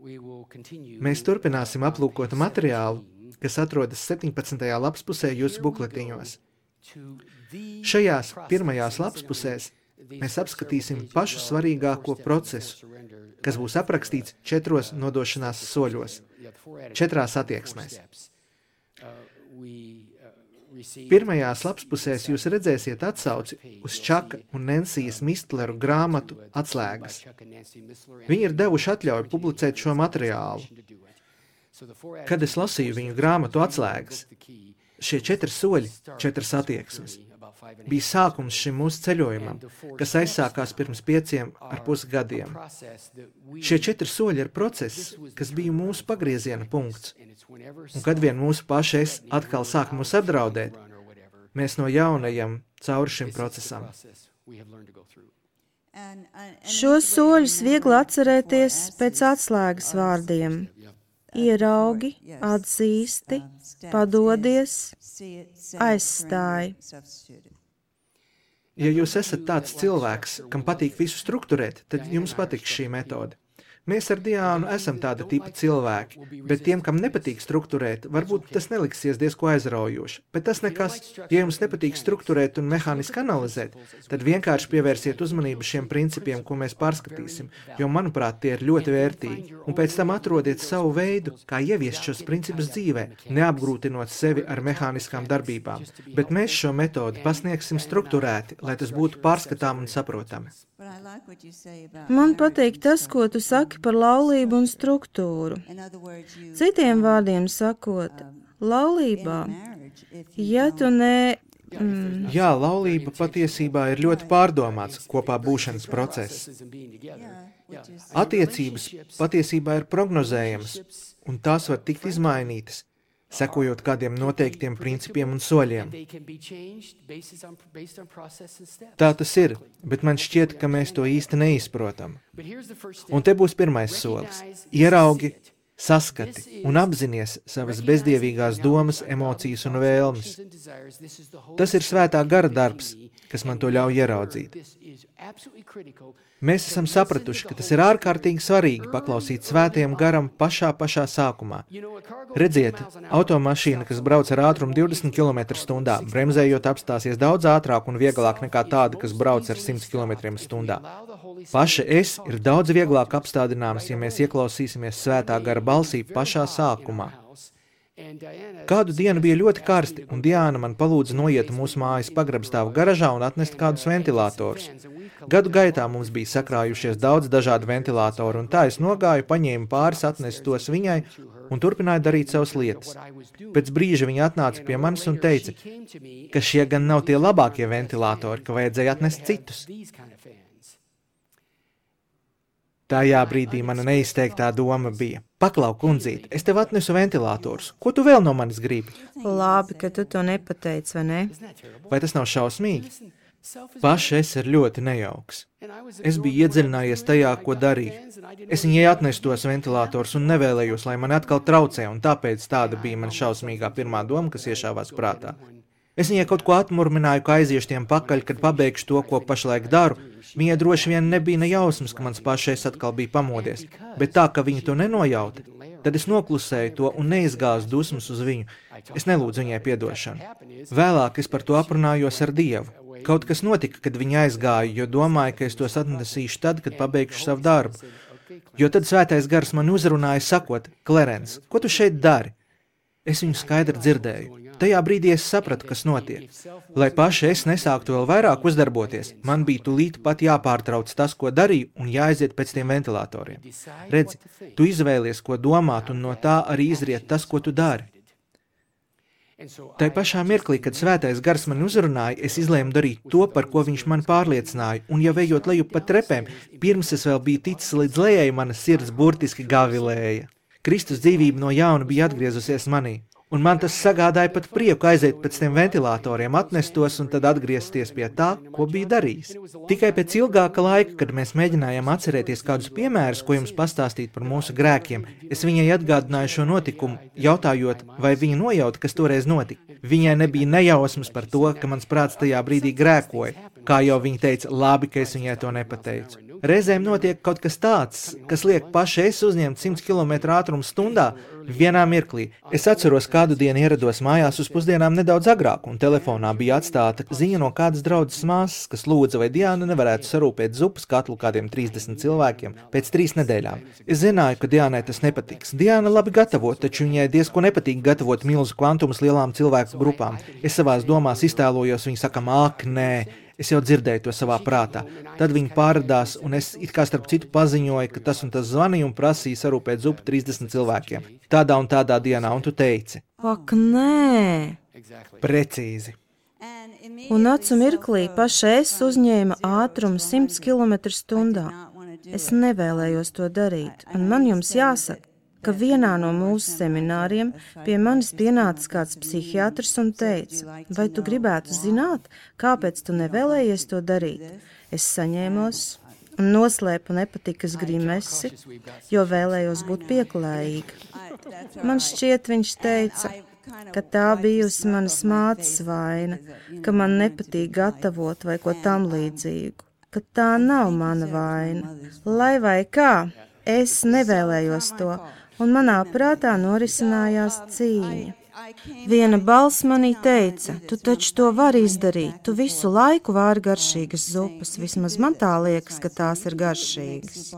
Mēs turpināsim aplūkot materiālu, kas atrodas 17. lapspusē jūsu bukletiņos. Šajās pirmajās lapspusēs mēs apskatīsim pašu svarīgāko procesu, kas būs aprakstīts 4 nodošanās soļos, 4 attieksmēs. Pirmajās lapspusēs jūs redzēsiet atsauci uz Čaka un Nensijas Mistleru grāmatu Atslēgas. Viņi ir devuši atļauju publicēt šo materiālu. Kad es lasīju viņu grāmatu Atslēgas, šie 4 soļi, 4 attieksmes, bija sākums šim mūsu ceļojumam, kas aizsākās pirms 5,5 gadiem. Šie 4 soļi ir process, kas bija mūsu pagrieziena punkts. Un kad vien mūsu paši es atkal sāk mūs apdraudēt, mēs no jauna ejam cauri šim procesam. Šos soļus viegli atcerēties pēc atslēgas vārdiem. Ieraugi, atzīsti, padodies, aizstāji. Ja jūs esat tāds cilvēks, kam patīk visu strukturēt, tad jums patiks šī metode. Mēs ar Diānu esam tāda tipa cilvēki, bet tiem, kam nepatīk strukturēt, varbūt tas neliksies diezko aizraujoši. Bet tas nekas, ja jums nepatīk strukturēt un mehāniski analizēt, tad vienkārši pievērsiet uzmanību šiem principiem, ko mēs pārskatīsim, jo, manuprāt, tie ir ļoti vērtīgi. Un pēc tam atrodiet savu veidu, kā ieviest šos principus dzīvē, neapgrūtinot sevi ar mehāniskām darbībām. Bet mēs šo metodi pasniegsim strukturēti, lai tas būtu pārskatām un saprotami. Man patīk tas, ko tu saki par laulību un struktūru. Citiem vārdiem sakot, laulībā, ja tu ne... Jā, laulība patiesībā ir ļoti pārdomāts kopā būšanas process. Attiecības patiesībā ir prognozējamas, un tās var tikt izmainītas, sekojot kādiem noteiktiem principiem un soļiem. Tā tas ir, bet man šķiet, ka mēs to īsti neizprotam. Un te būs pirmais solis. Ieraugi, saskati un apzinies savas bezdievīgās domas, emocijas un vēlmes. Tas ir svētā gara darbs, kas man to ļauj ieraudzīt. Mēs esam sapratuši, ka tas ir ārkārtīgi svarīgi paklausīt svētajam garam pašā sākumā. Redziet, automašīna, kas brauc ar ātrumu 20 km/h, bremzējot apstāsies daudz ātrāk un vieglāk nekā tāda, kas brauc ar 100 km/h. Paša es ir daudz vieglāk apstādināms, ja mēs ieklausīsimies svētā gara balsī pašā sākumā. Kādu dienu bija ļoti karsti, un Diāna man palūdza noiet mūsu mājas pagrabstāvu garažā un atnest kādus ventilatorus. Gadu gaitā mums bija sakrājušies daudz dažādu ventilatoru, un tā es nogāju, paņēmu pāris, atnesu tos viņai un turpināju darīt savas lietas. Pēc brīža viņa atnāca pie manis un teica, ka šie gan nav tie labākie ventilatori, ka vajadzēja atnest citus. Tajā brīdī mana neizteiktā doma bija: paklau, kundzīt, es tev atnesu ventilatorus. Ko tu vēl no manis gribi? Labi, ka tu to nepateici, vai ne? Vai tas nav šausmīgi? Paša es ir ļoti nejauks. Es biju iedziļinājies tajā, ko darīju. Es viņai atnesu tos ventilatorus un nevēlējos, lai man atkal traucē, un tāpēc tāda bija man šausmīgā pirmā doma, kas iešāvās prātā. Es viņai kaut ko atmurmināju, ka aiziešu tiem pakaļ, kad pabeigšu to, ko pašlaik daru. Viņai droši vien nebija ne jausmas, ka mans pašais atkal bija pamodies, bet tā, ka viņa to nenojauta, tad es noklusēju to un neizgāzu dusmas uz viņu. Es nelūdzu viņai piedošanu. Vēlāk es par to aprunājos ar Dievu. Kaut kas notika, kad viņa aizgāja, jo domāju, ka es tos atnesīšu tad, kad pabeigšu savu darbu. Jo tad svētais gars man uzrunāja sakot: Klerens, ko tu šeit dari? Es viņu skaidri dzirdēju. Tajā brīdī es sapratu, kas notiek. Lai paši es nesāktu vēl vairāk uzdarboties, man bija tūlīt pat jāpārtrauc tas, ko darīju, un jāaiziet pēc tiem ventilatoriem. Redzi, tu izvēlies, ko domāt, un no tā arī izriet tas, ko tu dari. Tai pašā mirklī, kad svētais gars man uzrunāja, es izlēmu darīt to, par ko viņš man pārliecināja, un jau ejot lejup pa trepēm, pirms es vēl biju ticis līdz lejai, mana sirds burtiski gavilēja. Kristus dzīvība no jauna bija atgriezusies manī, un man tas sagādāja pat prieku aiziet pēc tiem ventilatoriem, atnestos un tad atgriezties pie tā, ko bija darījis. Tikai pēc ilgāka laika, kad mēs mēģinājām atcerēties kādus piemērus, ko jums pastāstīt par mūsu grēkiem, es viņai atgādināju šo notikumu, jautājot, vai viņa nojauta, kas toreiz notika. Viņai nebija nejausmas par to, ka mans prāts tajā brīdī grēkoja, kā jau viņa teica, labi, ka es viņai to nepateicu. Reizēm notiek kaut kas tāds, kas liek paši es uzņemt 100 km ātrumu stundā vienā mirklī. Es atceros, kādu dienu ierados mājās uz pusdienām nedaudz agrāk, un telefonā bija atstāta ziņa no kādas draudzes māsas, kas lūdza, vai Diana nevarētu sarūpēt zupas katlu kādiem 30 cilvēkiem pēc 3 nedēļām. Es zināju, ka Dianai tas nepatiks. Diana labi gatavo, taču viņai diezko nepatīk gatavot milzu kvantumus lielām cilvēku grupām. Es savās domās iztēlojos, viņa sakam, ak, nē. Es jau dzirdēju to savā prātā. Tad viņi pārradās, un es it kā starp citu paziņoju, ka tas un tas zvanīja un prasīja sarūpēt zupu 30 cilvēkiem. Tādā un tādā dienā, un tu teici. Ak, nē! Precīzi. Un acu mirklī paša es uzņēma ātrumu 100 km/h. Es nevēlējos to darīt, un man jums jāsaka, ka vienā no mūsu semināriem pie manis pienāca kāds psihiatrs un teica, vai tu gribētu zināt, kāpēc tu nevēlējies to darīt? Es saņēmos un noslēpu nepatikas grimesi, jo vēlējos būt pieklājīga. Man šķiet, viņš teica, ka tā bijusi manas mātes vaina, ka man nepatīk gatavot vai ko tam līdzīgu, ka tā nav mana vaina. Lai vai kā, es nevēlējos to. Un manā prātā norisinājās cīņa. Viena balss manī teica, tu taču to vari izdarīt, tu visu laiku vāri garšīgas zupas, vismaz man tā liekas, ka tās ir garšīgas.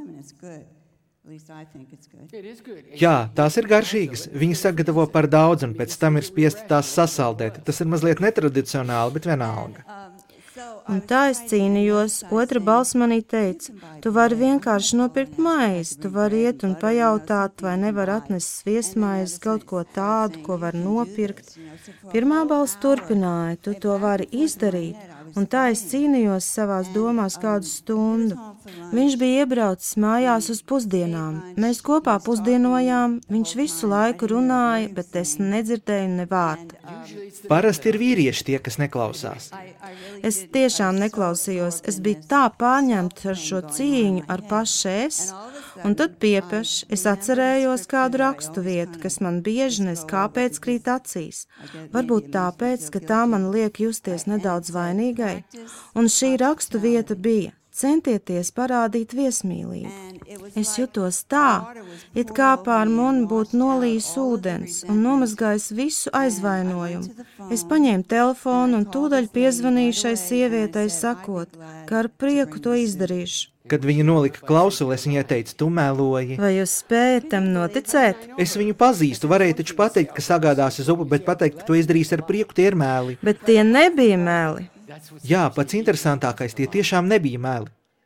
Jā, tās ir garšīgas. Viņi sagatavo par daudz un pēc tam ir spiesti tās sasaldēt. Tas ir mazliet netradicionāli, bet vienalga. Un tā es cīnījos, otra balss manī teica, tu vari vienkārši nopirkt maizi, tu vari iet un pajautāt, vai nevar atnest sviestmaizes, kaut ko tādu, ko var nopirkt. Pirmā balss turpināja, tu to vari izdarīt, un tā es cīnījos savās domās kādu stundu. Viņš bija iebraucis mājās uz pusdienām, mēs kopā pusdienojām, viņš visu laiku runāja, bet es nedzirdēju ne vārdu. Parasti ir vīrieši tie, kas neklausās. Es tiešām neklausījos, es biju tā pārņemta ar šo cīņu ar pašu es, un tad piepeš, es atcerējos kādu rakstu vietu, kas man bieži nes kāpēc krīt acīs. Varbūt tāpēc, ka tā man liek justies nedaudz vainīgai, un šī rakstu vieta bija. Centieties parādīt viesmīlību. Es jutos tā, it kā pār mani būtu nolījis ūdens un nomazgājis visu aizvainojumu. Es paņēmu telefonu un tūdaļ piezvanīju šai sievietei sakot, ka ar prieku to izdarīšu. Kad viņa nolika klausuli, es viņai teicu, tu meloji. Vai jūs spējat tam noticēt? Es viņu pazīstu, varēju taču pateikt, ka sagādāsi zupu, bet pateikt, ka to izdarīs ar prieku, tie ir meli. Bet tie nebija meli. Jā, pats interesantākais, tie tiešām nebija meli.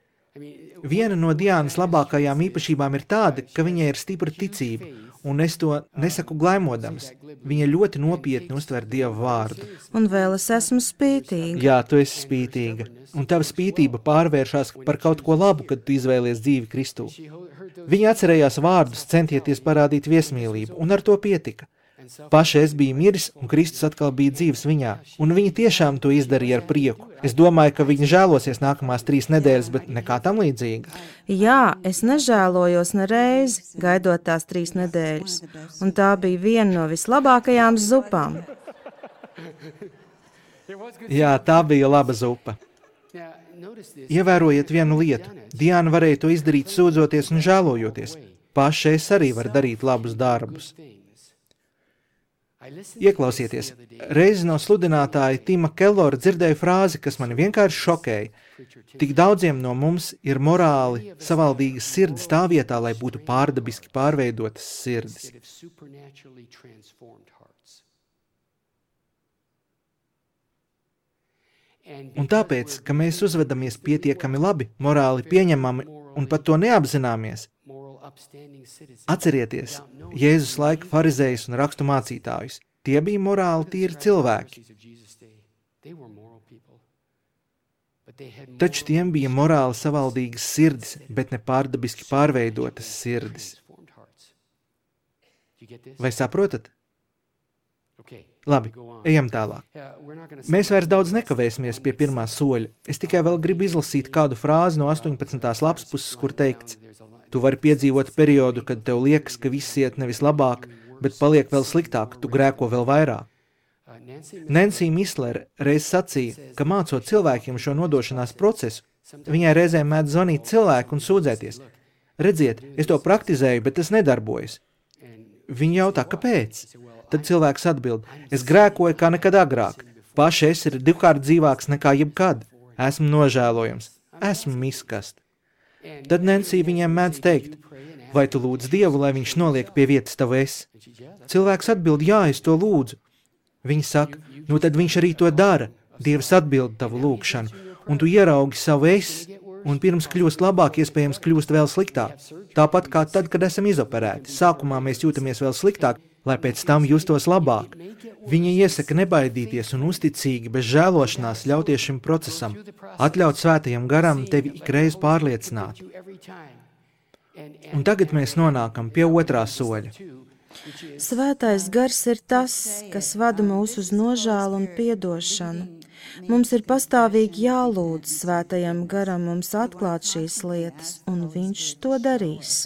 Viena no Diānas labākajām īpašībām ir tāda, ka viņai ir stipra ticība, un es to nesaku glaimodams. Viņa ļoti nopietni uztver Dieva vārdu. Un vēl es esmu spītīga. Jā, tu esi spītīga, un tava spītība pārvēršas par kaut ko labu, kad tu izvēlies dzīvi Kristū. Viņa atcerējās vārdus, centieties parādīt viesmīlību, un ar to pietika. Paša es biju miris, un Kristus atkal bija dzīves viņā, un viņa tiešām to izdarīja ar prieku. Es domāju, ka viņa žēlosies nākamās 3 nedēļas, bet nekā tam līdzīga. Jā, es nežēlojos nereizi, gaidot tās 3 nedēļas, un tā bija viena no vislabākajām zupām. Jā, tā bija laba zupa. Ievērojiet vienu lietu. Diāna varēja to izdarīt sūdzoties un žēlojoties. Paša es arī varu darīt labus darbus. Ieklausieties, reizi no sludinātāja Tima Kellora dzirdēju frāzi, kas mani vienkārši šokēja. Tik daudziem no mums ir morāli savaldīgas sirdis tā vietā, lai būtu pārdabiski pārveidotas sirdis. Un tāpēc, ka mēs uzvedamies pietiekami labi, morāli pieņemami un pat to neapzināmies, atcerieties, Jēzus laika farizējus un rakstu mācītājus. Tie bija morāli tīri cilvēki. Taču tiem bija morāli savaldīgas sirdis, bet ne pārdabiski pārveidotas sirdis. Vai saprotat? Labi, ejam tālāk. Mēs vairs daudz nekavēsimies pie pirmā soļa. Es tikai vēl gribu izlasīt kādu frāzi no 18. lapspuses, kur teikts: tu vari piedzīvot periodu, kad tev liekas, ka viss iet nevis labāk, bet paliek vēl sliktāk, tu grēko vēl vairāk. Nancy Mislere reiz sacīja, ka mācot cilvēkiem šo nodošanās procesu, Viņai reizēm mēdz zvanīt cilvēku un sūdzēties. Redziet, es to praktizēju, bet tas nedarbojas. Viņa jautā, kāpēc? Tad cilvēks atbild, es grēkoju kā nekad agrāk. Paši es ir 2x dzīvāks nekā jebkad. Esmu nožēlojams. Esmu miskast. Tad Nancy viņiem mēdz teikt, vai tu lūdz Dievu, lai viņš noliek pie vietas tavu es? Cilvēks atbild, jā, es to lūdzu. Viņa saka, nu tad viņš arī to dara. Dievs atbild tavu lūgšanu, un tu ieraugi savu es, un pirms kļūst labāk, iespējams kļūst vēl sliktāk. Tāpat kā tad, kad esam izoperēti. Sākumā mēs jūtamies vēl sliktāk, lai pēc tam justos labāk. Viņa iesaka nebaidīties un uzticīgi, bez žēlošanās ļauties šim procesam, atļaut svētajam garam tevi ikreiz pārliecināt. Un tagad mēs nonākam pie otrā soļa. Svētais gars ir tas, kas vada mūs uz nožēlu un piedošanu. Mums ir pastāvīgi jālūdz svētajam garam mums atklāt šīs lietas, un viņš to darīs.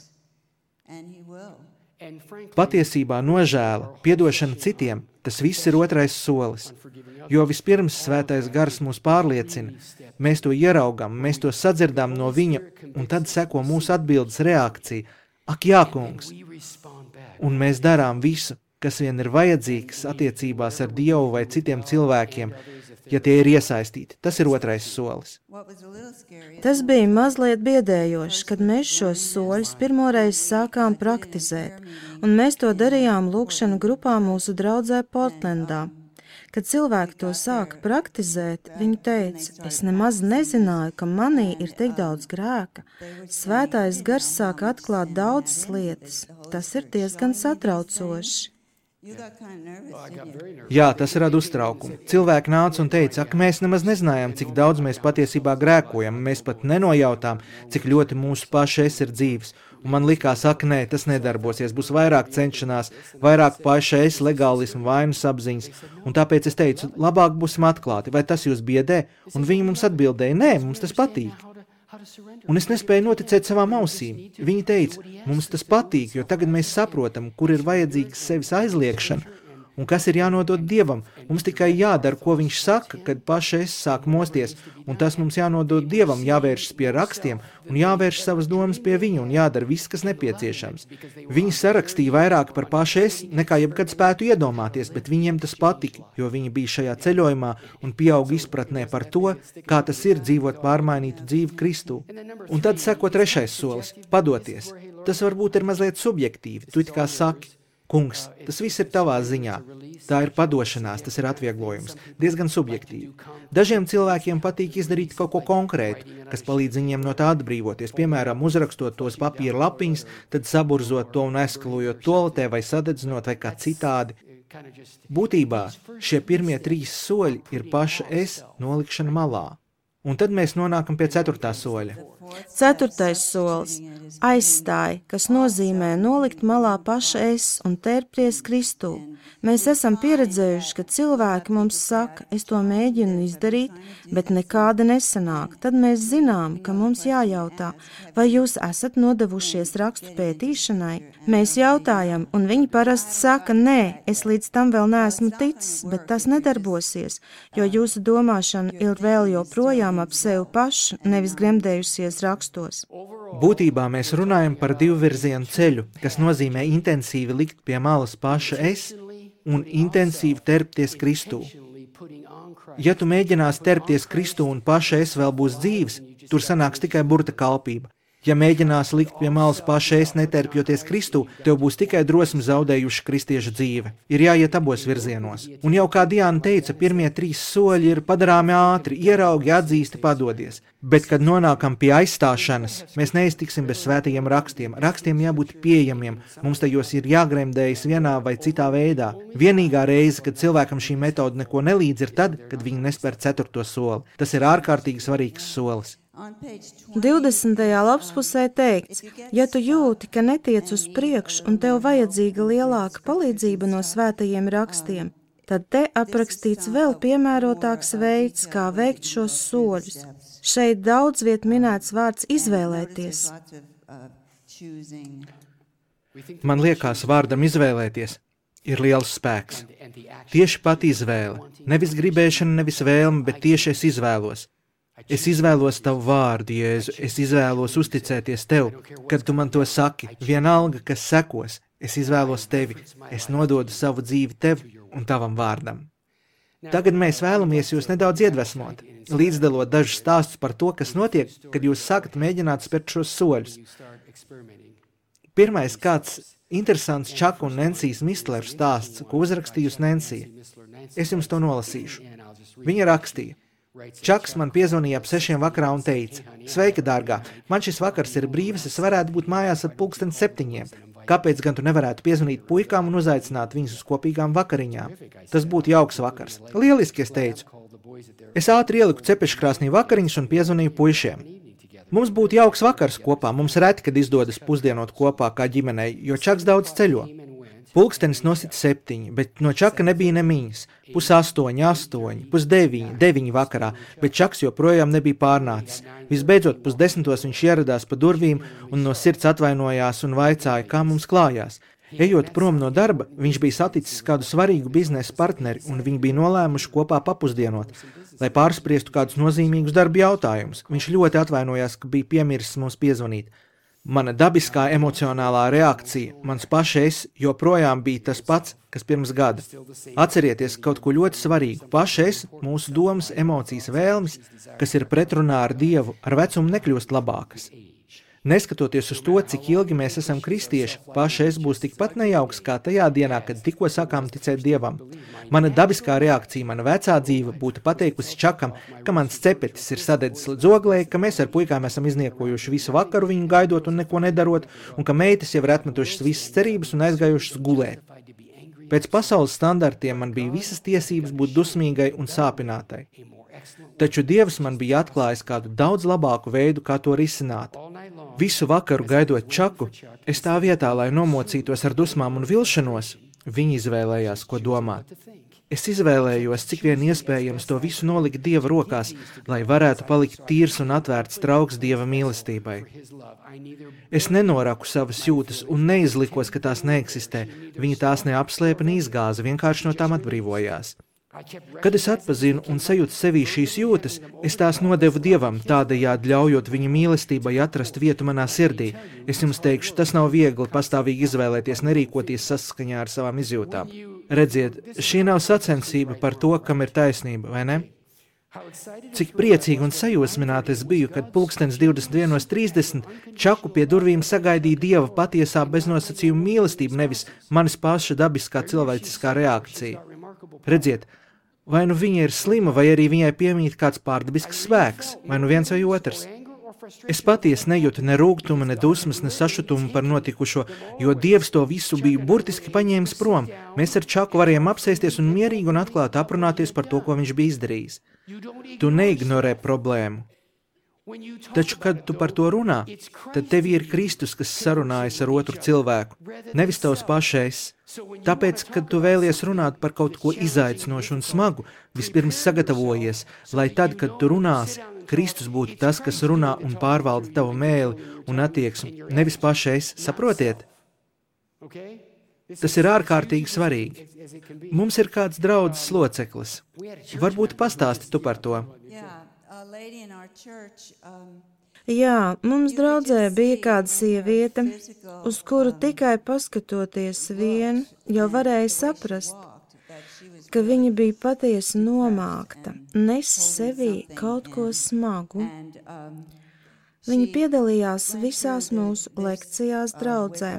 Patiesībā nožēla, piedošana citiem, tas viss ir otrais solis. Jo vispirms svētais gars mūs pārliecina, mēs to ieraugam, mēs to sadzirdām no viņa, un tad seko mūsu atbildes reakcija. Ak, jā, kungs! Un mēs darām visu, kas vien ir vajadzīgs attiecībās ar Dievu vai citiem cilvēkiem, ja tie ir iesaistīti. Tas ir otrais solis. Tas bija mazliet biedējoši, kad mēs šos soļus pirmoreiz sākām praktizēt, un mēs to darījām lūgšanu grupā mūsu draudzē Portlandā. Kad cilvēki to sāka praktizēt, viņi teica, es nemaz nezināju, ka manī ir tik daudz grēka. Svētais gars sāka atklāt daudzas lietas. Tas ir diezgan satraucoši. Jā, tas rada uztraukumu. Cilvēki nāca un teica, ak, mēs nemaz nezinājām, cik daudz mēs patiesībā grēkojam. Mēs pat nenojautām, cik ļoti mūsu paši es ir dzīves. Un man likās, ak, nē, tas nedarbosies. Būs vairāk cenšanās, vairāk paši es, legālismu, vainas apziņas. Un tāpēc es teicu, labāk būsim atklāti. Vai tas jūs biedē? Un viņi mums atbildēja, nē, mums tas patīk. Un es nespēju noticēt savām ausīm. Viņi teica, mums tas patīk, jo tagad mēs saprotam, kur ir vajadzīgs sevis aizliekšana un kas ir jānodod Dievam. Mums tikai jādara, ko viņš saka, kad paši es sāk mosties, un tas mums jānodod Dievam, jāvēršas pie rakstiem un jāvērš savas domas pie viņa un jādara viss, kas nepieciešams. Viņi sarakstīja vairāk par paši es, nekā jebkad spētu iedomāties, bet viņiem tas patika, jo viņi bija šajā ceļojumā un pieauga izpratnē par to, kā tas ir dzīvot pārmainītu dzīvi Kristū. Un tad seko trešais solis – padoties. Tas varbūt ir mazliet subjektīvi, tu it kā saki, kungs, tas viss ir tavā ziņā. Tā ir padošanās, tas ir atvieglojums, diezgan subjektīvi. Dažiem cilvēkiem patīk izdarīt kaut ko konkrētu, kas palīdz viņiem no tā atbrīvoties, piemēram, uzrakstot tos papīra lapiņas, tad saburzot to un eskalojot toaletē vai sadedzinot vai kā citādi. Būtībā šie pirmie 3 soļi ir paša es nolikšana malā. Un tad mēs nonākam pie 4. soļa. 4. solis – aizstāj, kas nozīmē nolikt malā paša es un tērpties Kristū. Mēs esam pieredzējuši, ka cilvēki mums saka, es to mēģinu izdarīt, bet nekāda nesanāk. Tad mēs zinām, ka mums jājautā, vai jūs esat nodevušies rakstu pētīšanai? Mēs jautājam, un viņi parasti saka, nē, es līdz tam vēl neesmu ticis, bet tas nedarbosies, jo jūsu domāšana ir vēl joprojām ap sevi pašu, nevis gremdējusies rakstos. Būtībā mēs runājam par divvirzienu ceļu, kas nozīmē intensīvi likt pie malas paša es un intensīvi terpties Kristū. Ja tu mēģinās terpties Kristū un paša es vēl būs dzīves, tur sanāks tikai burta kalpība. Ja mēģinās likt pie malas paša es neterpjoties Kristū, tev būs tikai drosmi zaudējuši kristiešu dzīve. Ir jāiet abos virzienos. Un jau kā Diana teica, pirmie 3 soļi ir padarāmi ātri, ieraugi, atzīsti, padodies. Bet, kad nonākam pie aizstāšanas, mēs neiztiksim bez svētajiem rakstiem. Rakstiem jābūt pieejamiem, mums tajos ir jāgremdējas vienā vai citā veidā. Vienīgā reize, kad cilvēkam šī metode neko nelīdz, ir tad, kad viņi nespēr 4. soli. Tas ir ārkārtīgi svarīgs solis. 20. lapspusē teikts, ja tu jūti, ka netiec uz priekšu un tev vajadzīga lielāka palīdzība no svētajiem rakstiem, tad te aprakstīts vēl piemērotāks veids, kā veikt šos soļus. Šeit daudz viet minēts vārds izvēlēties. Man liekas, vārdam izvēlēties ir liels spēks. Tieši pat izvēle. Nevis gribēšana, nevis vēlme, bet tieši es izvēlos. Es izvēlos tavu vārdu, Jēzu, es izvēlos uzticēties tev, kad tu man to saki, vienalga, kas sekos, es izvēlos tevi, es nododu savu dzīvi tev un tavam vārdam. Tagad mēs vēlamies jūs nedaudz iedvesmot, līdzdalot dažus stāstus par to, kas notiek, kad jūs sākat mēģināt spērt šos soļus. Pirmais kāds interesants Čaka un Nensijas Mistleru stāsts, ko uzrakstījusi Nensija. Es jums to nolasīšu. Viņa rakstīja. Čaks man piezvanīja ap 6 vakarā un teica: Sveika, dārgā, man šis vakars ir brīvs, es varētu būt mājās ap 7:30. Kāpēc gan tu nevarētu piezvanīt puikām un uzaicināt viņus uz kopīgām vakariņām? Tas būtu jauks vakars. Lieliski, es teicu. Es ātri ieliku cepeškrāsnī vakariņas un piezvanīju puišiem. Mums būtu jauks vakars kopā, mums reti, kad izdodas pusdienot kopā kā ģimenei, jo Čaks daudz ceļo. Pulkstenis nosita 7, bet no Čaka nebija nemiņas. 7:30, 8, 9:30, 9 vakarā, bet Čaks joprojām nebija pārnācis. Visbeidzot, 9:30 viņš ieradās pa durvīm un no sirds atvainojās un vaicāja, kā mums klājās. Ejot prom no darba, viņš bija saticis kādu svarīgu biznesa partneri un viņi bija nolēmuši kopā papusdienot, lai pārspriestu kādus nozīmīgus darba jautājumus. Viņš ļoti atvainojās, ka bija piemirsis mums piezvanīt. Mana dabiskā emocionālā reakcija, mans pašais, joprojām bija tas pats, kas pirms gada. Atcerieties kaut ko ļoti svarīgu. Pašais, mūsu domas, emocijas, vēlmes, kas ir pretrunā ar Dievu, ar vecumu nekļūst labākas. Neskatoties uz to, cik ilgi mēs esam kristieši, pašais būs tikpat nejauks kā tajā dienā, kad tikko sākām ticēt Dievam. Mana dabiskā reakcija, mana vecā dzīve būtu pateikusi Čakam, ka mans cepetis ir sadedzis līdz oglei, ka mēs ar puikām esam izniekojuši visu vakaru viņu gaidot un neko nedarot, un ka meitas jau ir atmetušas visas cerības un aizgājušas gulēt. Pēc pasaules standartiem man bija visas tiesības būt dusmīgai un sāpinātai. Taču Dievs man bija atklājis kādu daudz labāku veidu, kā to risināt. Visu vakaru gaidot Čaku, es tā vietā, lai nomocītos ar dusmām un vilšanos, viņi izvēlējās, ko domāt. Es izvēlējos, cik vien iespējams to visu nolikt Dieva rokās, lai varētu palikt tīrs un atvērts trauks Dieva mīlestībai. Es nenoraku savas jūtas un neizlikos, ka tās neeksistē. Viņi tās neapslēpa, neizgāza, vienkārši no tām atbrīvojās. Kad es atpazinu un sajūtu sevī šīs jūtas, es tās nodevu Dievam, tādējādi ļaujot viņa mīlestībai atrast vietu manā sirdī. Es jums teikšu, tas nav viegli pastāvīgi izvēlēties, nerīkoties saskaņā ar savām izjūtām. Redziet, šī nav sacensība par to, kam ir taisnība, vai ne? Cik priecīgi un sajūsmināti es biju, kad 21:30 Čaku pie durvīm sagaidīja Dieva patiesā beznosacījuma mīlestība, nevis manis paša dabiskā cilvēciskā reakcija. Redziet, vai nu viņa ir slima, vai arī viņai piemīt kāds pārdabisks spēks, vai nu viens vai otrs. Es patiesi nejūtu ne rūgtumu, ne dusmas, ne sašutumu par notikušo, jo Dievs to visu bija burtiski paņēmis prom. Mēs ar Čaku varējām apsēsties un mierīgi un atklāti aprunāties par to, ko viņš bija izdarījis. Tu neignorē problēmu. Taču, kad tu par to runā, tad tev ir Kristus, kas sarunājas ar otru cilvēku, nevis tavs pašais. Tāpēc, kad tu vēlies runāt par kaut ko izaicinošu un smagu, vispirms sagatavojies, lai tad, kad tu runāsi, Kristus būtu tas, kas runā un pārvalda tavu mēli un attieksmi, nevis pašais, saprotiet? Tas ir ārkārtīgi svarīgi. Mums ir kāds draudzes loceklis. Varbūt pastāsti tu par to. Jā, mums draudzē bija kāda sieviete, uz kuru tikai paskatoties vien, jau varēja saprast, ka viņa bija patiesi nomākta, nesa sevī kaut ko smagu. Viņa piedalījās visās mūsu lekcijās draudzē.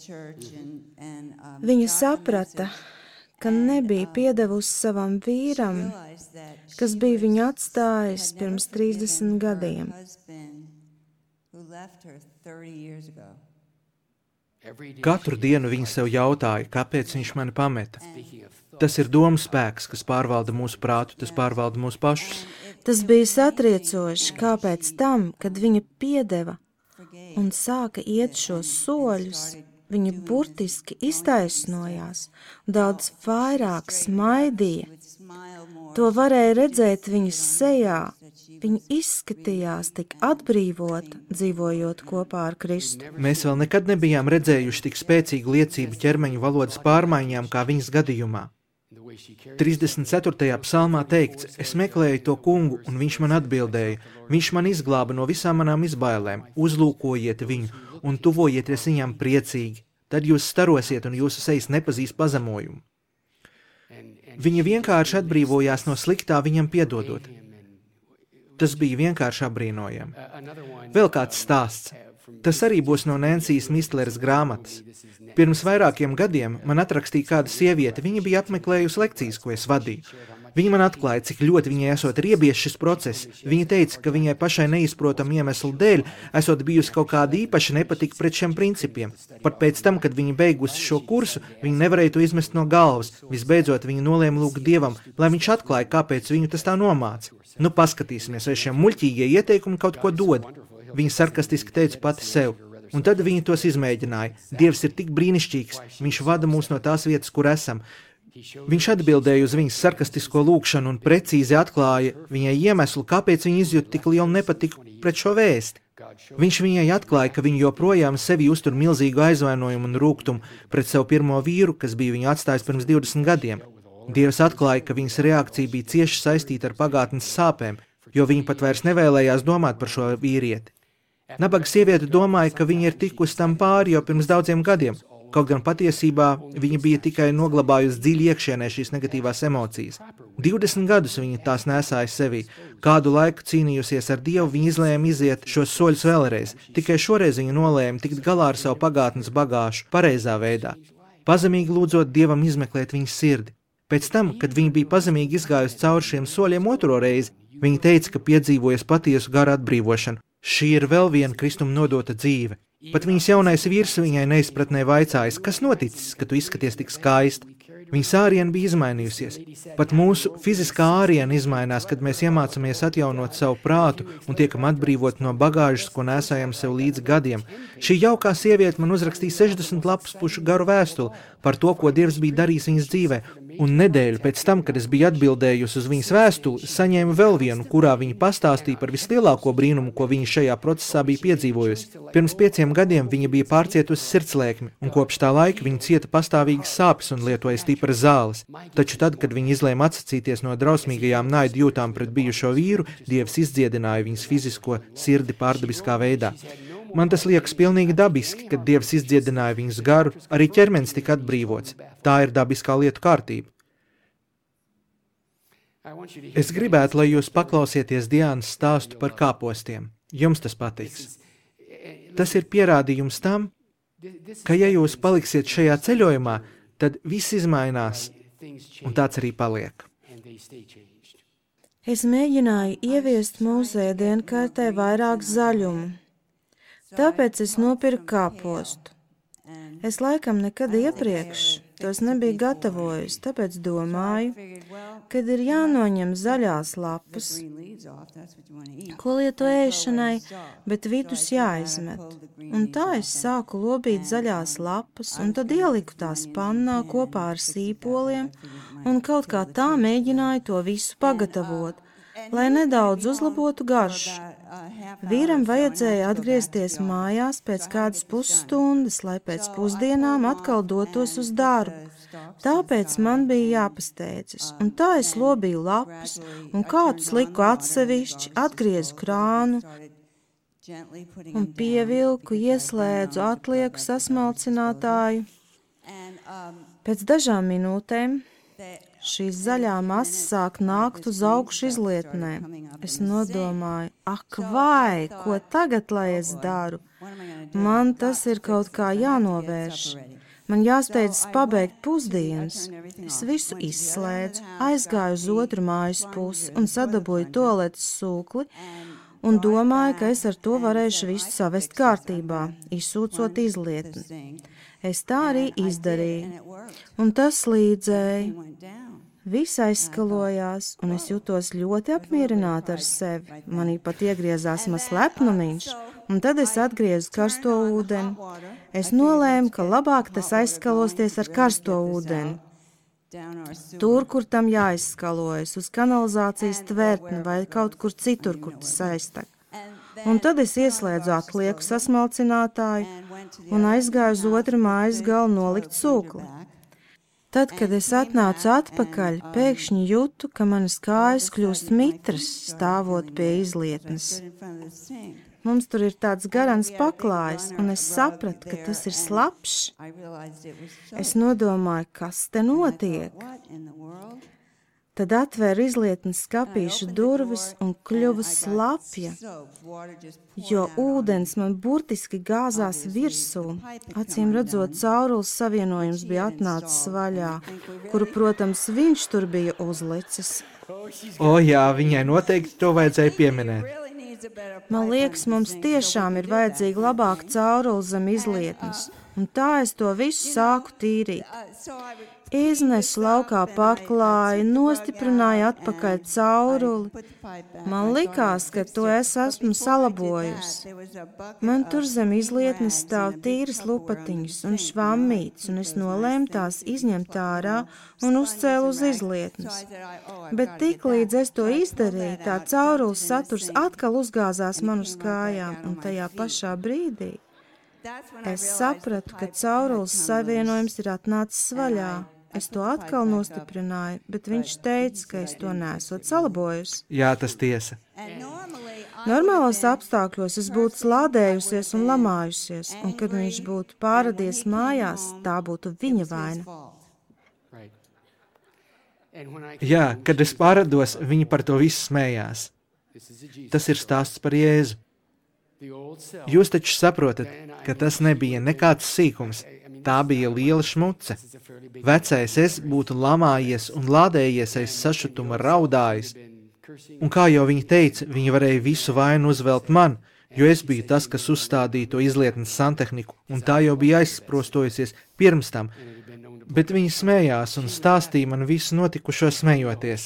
Viņa saprata, ka nebija piedevusi savam vīram, kas bija viņu atstājis pirms 30 gadiem. Katru dienu viņa sev jautāja, kāpēc viņš mani pameta. Tas ir domu spēks, kas pārvalda mūsu prātu, tas pārvalda mūsu pašus. Tas bija satriecoši, kāpēc tam, kad viņa piedeva un sāka iet šos soļus, viņa burtiski iztaisnojās, daudz vairāk smaidīja. To varēja redzēt viņas sejā. Viņa izskatījās tik atbrīvota, dzīvojot kopā ar Kristu. Mēs vēl nekad nebijām redzējuši tik spēcīgu liecību ķermeņa valodas pārmaiņām kā viņas gadījumā. 34. psalmā teikts, es meklēju to kungu, un viņš man atbildēja. Viņš man izglāba no visām manām izbailēm. Uzlūkojiet viņu un tuvojieties viņam priecīgi. Tad jūs starosiet un jūsu sejas nepazīs pazemojumu. Viņa vienkārši atbrīvojās no sliktā viņam piedodot. Tas bija vienkārši apbrīnojami. Vēl kāds stāsts. Tas arī būs no Nensijas Mistleres grāmatas. Pirms vairākiem gadiem man atrakstīja kāda sieviete, viņa bija apmeklējusi lekcijas, ko es vadīju. Viņa man atklāja, cik ļoti viņai esot riebies šis process. Viņa teica, ka viņai pašai neizprotam iemeslu dēļ esot bijusi kaut kāda īpaša nepatika pret šiem principiem. Pat pēc tam, kad viņa beigusi šo kursu, viņa nevarēja to izmest no galvas. Visbeidzot, viņa nolēma lūgt Dievam, lai viņš atklāja, kāpēc viņu tas tā nomāca. Nu, paskatīsimies, vai šie muļķīgie ieteikumi kaut ko dod. Viņa sarkastiski teica pati sev. Un tad viņa tos izmēģināja. Dievs ir tik brīnišķīgs, viņš vada mūs no tās vietas, kur esam. Viņš atbildēja uz viņas sarkastisko lūgšanu un precīzi atklāja viņai iemeslu, kāpēc viņa izjūta tik lielu nepatiku pret šo vēsti. Viņš viņai atklāja, ka viņa joprojām sevi uztur milzīgu aizvainojumu un rūgtumu pret savu pirmo vīru, kas bija viņu atstājis pirms 20 gadiem. Dievs atklāja, ka viņas reakcija bija cieši saistīta ar pagātnes sāpēm, jo viņa pat vairs nevēlējās domāt par šo vīrieti. Nabaga sieviete domāja, ka viņa ir tikusi tam pāri jau pirms daudziem gadiem, kaut gan patiesībā viņa bija tikai noglabājusi dziļi iekšienē šīs negatīvās emocijas. 20 gadus viņa tās nesāja sevī. Kādu laiku cīnījusies ar Dievu, viņa izlēma iziet šos soļus vēlreiz. Tikai šoreiz viņa nolēma tikt galā ar savu pagātnes bagāžu pareizā veidā. Pazemīgi lūdzot Dievam izmeklēt viņas sirdi. Pēc tam, kad viņa bija pazemīgi izgājusi cauri šiem soļiem otro reizi, viņa teica, ka piedzīvojas patiesu garu atbrīvošanu. Šī ir vēl viena Kristum nodota dzīve. Pat viņas jaunais vīrs viņai neizpratnē vaicājis, kas noticis, ka tu izskaties tik skaisti. Viņas āriena bija izmainījusies. Pat mūsu fiziskā āriena izmainās, kad mēs iemācāmies atjaunot savu prātu un tiekam atbrīvot no bagāžas, ko nesājam sev līdz gadiem. Šī jaukā sieviete man uzrakstīja 60 lapuspušu garu vēstuli par to, ko Dievs bija darījis viņas dzīvē. Un nedēļu pēc tam, kad es biju atbildējusi uz viņas vēstuli, saņēmu vēl vienu, kurā viņa pastāstīja par vislielāko brīnumu, ko viņa šajā procesā bija piedzīvojusi. Pirms 5 gadiem viņa bija pārcietusi sirdslēkmi, un kopš tā laika viņa cieta pastāvīgas sāpes un lietoja stipras zāles. Taču tad, kad viņa izlēma atsacīties no drausmīgajām naidu jūtām pret bijušo vīru, Dievs izdziedināja viņas fizisko sirdi pārdabiskā veidā. Man tas liekas pilnīgi dabiski, kad Dievs izdziedināja viņas garu, arī ķermenis tika atbrīvots. Tā ir dabiskā lietu kārtība. Es gribētu, lai jūs paklausieties Diānas stāstu par kāpostiem. Jums tas patiks. Tas ir pierādījums tam, ka ja jūs paliksiet šajā ceļojumā, tad viss izmainās, un tāds arī paliek. Es mēģināju ieviest mūsu ēdienkartē vairāk zaļumu. Tāpēc es nopirku kāpostu. Es laikam nekad iepriekš tos nebiju gatavojusi, tāpēc domāju, kad ir jānoņem zaļās lapas, ko lieto ēšanai, bet vidus jāizmet. Un tā es sāku lobīt zaļās lapas, un tad ieliku tās pannā kopā ar sīpoliem, un kaut kā tā mēģināju to visu pagatavot, lai nedaudz uzlabotu garšu. Vīram vajadzēja atgriezties mājās pēc kādas pusstundas, lai pēc pusdienām atkal dotos uz darbu. Tāpēc man bija jāpasteidzas, un tā es lobīju lapas, un kādus liku atsevišķi, atgriezu krānu, un pievilku, ieslēdzu atlieku sasmalcinātāju. Pēc dažām minūtēm šīs zaļā masa sāk nākt uz augšu izlietnē. Es nodomāju, ak vai, ko tagad, lai es daru? Man tas ir kaut kā jānovērš. Man jāsteidzas pabeigt pusdienas. Es visu izslēdzu, aizgāju uz otru mājas pusi un sadabūju tualetes sūkli un domāju, ka es ar to varēšu visu savest kārtībā, izsūcot izlietni. Es tā arī izdarīju, un tas līdzēja. Viss aizskalojās, un es jutos ļoti apmierināta ar sevi. Manī pat iegriezās maz lepnumiņš, un tad es atgriezu karsto ūdeni. Es nolēmu, ka labāk tas aizskalosties ar karsto ūdeni. Tur, kur tam jāizskalojas, uz kanalizācijas tvertni vai kaut kur citur, kur tas aiztek. Un tad es ieslēdzu atlieku sasmalcinātāju un aizgāju uz otru mājas galu nolikt sūkli. Tad, kad es atnācu atpakaļ, pēkšņi jūtu, ka manas kājas kļūst mitras, stāvot pie izlietnes. Mums tur ir tāds garants paklājs, un es sapratu, ka tas ir slapjš. Es nodomāju, kas te notiek. Tad atvēra izlietnes skapīšu durvis un kļuva slapja, jo ūdens man burtiski gāzās virsū. Acīm redzot, caurules savienojums bija atnācis vaļā, kuru, protams, viņš tur bija uzlicis. O jā, viņai noteikti to vajadzēja pieminēt. Man liekas, mums tiešām ir vajadzīga labāka caurule zem izlietnes, un tā es to visu sāku tīrīt. Iznesu laukā paklāju, nostiprināju atpakaļ cauruli. Man likās, ka to es esmu salabojusi. Man tur zem izlietnes stāv tīras lupatiņas un švammītes, un es nolēmu tās izņemt ārā un uzcēlu uz izlietnes. Bet tiklīdz es to izdarīju, tā caurules saturs atkal uzgāzās man uz kājām, un tajā pašā brīdī es sapratu, ka caurules savienojums ir atnācis vaļā. Es to atkal nostiprināju, bet viņš teica, ka es to neesot salabojusi. Jā, tas tiesa. Normālos apstākļos es būtu slādējusies un lamājusies, un kad viņš būtu pāradies mājās, tā būtu viņa vaina. Jā, kad es pārrados, viņi par to visu smējās. Tas ir stāsts par Jēzu. Jūs taču saprotat, ka tas nebija nekāds sīkums, tā bija liela šmuce. Vecais es būtu lamājies un lādējies aiz sašutuma raudājis. Un kā jau viņi teica, viņi varēja visu vainu uzvelt man, jo es biju tas, kas uzstādīja to izlietnes santehniku, un tā jau bija aizsprostojusies pirms tam. Bet viņi smējās un stāstīja man visu notikušo smejoties.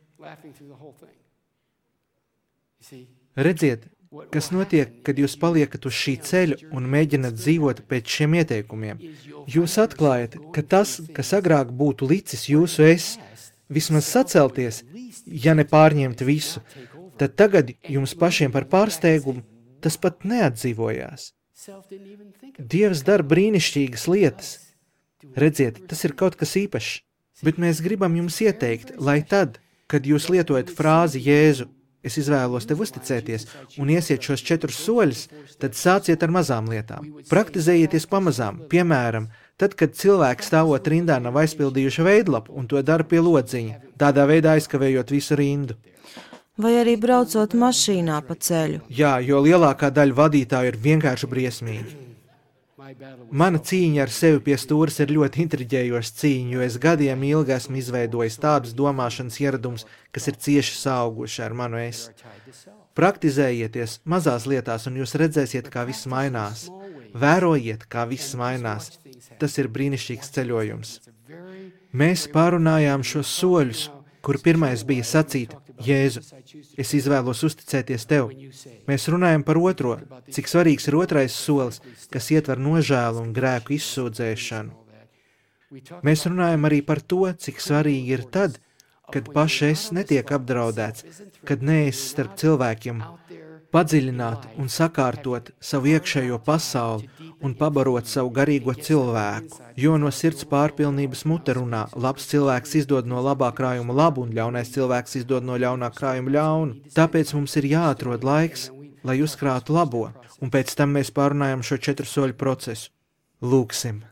Redziet, kas notiek, kad jūs paliekat uz šī ceļa un mēģināt dzīvot pēc šiem ieteikumiem? Jūs atklājat, ka tas, kas agrāk būtu licis jūsu vismaz sacelties, ja ne pārņemt visu, tad tagad jums pašiem par pārsteigumu tas pat neatdzīvojās. Dievs dara brīnišķīgas lietas. Redziet, tas ir kaut kas īpašs, bet mēs gribam jums ieteikt, lai tad, kad jūs lietojat frāzi Jēzu, es izvēlos tev uzticēties un iesiet šos 4 soļus, tad sāciet ar mazām lietām. Praktizējieties pamazām, piemēram, tad, kad cilvēki stāvot rindā nav aizpildījuši veidlapu un to dara pie lodziņa, tādā veidā aizkavējot visu rindu. Vai arī braucot mašīnā pa ceļu. Jā, jo lielākā daļa vadītāju ir vienkārši briesmīgi. Mana cīņa ar sevi pie stūres ir ļoti intriģējoša cīņa, jo es gadiem ilgi esmu izveidojis tādus domāšanas ieradumus, kas ir cieši sauguši ar manu es. Praktizējieties mazās lietās, un jūs redzēsiet, kā viss mainās. Vērojiet, kā viss mainās. Tas ir brīnišķīgs ceļojums. Mēs pārunājām šos soļus, kur pirmais bija sacīt, Jēzu, es izvēlos uzticēties tev. Mēs runājam par otro, cik svarīgs ir otrais solis, kas ietver nožēlu un grēku izsūdzēšanu. Mēs runājam arī par to, cik svarīgi ir tad, kad paši es netiek apdraudēts, kad neesi starp cilvēkiem, padziļināt un sakārtot savu iekšējo pasauli un pabarot savu garīgo cilvēku, jo no sirds pārpilnības mute runā, labs cilvēks izdod no labā krājuma labu un ļaunais cilvēks izdod no ļaunā krājuma ļaunu. Tāpēc mums ir jāatrod laiks, lai uzkrātu labo, un pēc tam mēs pārunājam šo 4 soļu procesu. Lūksim.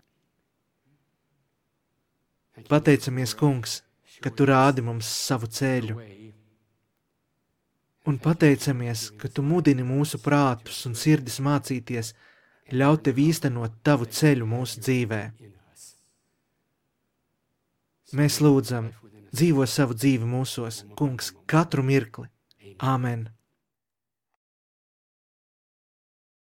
Pateicamies, Kungs, ka tu rādi mums savu ceļu. Un pateicamies, ka tu mudini mūsu prātus un sirdis mācīties, ļaut tev īstenot tavu ceļu mūsu dzīvē. Mēs lūdzam, dzīvo savu dzīvi mūsos, Kungs, katru mirkli. Āmen.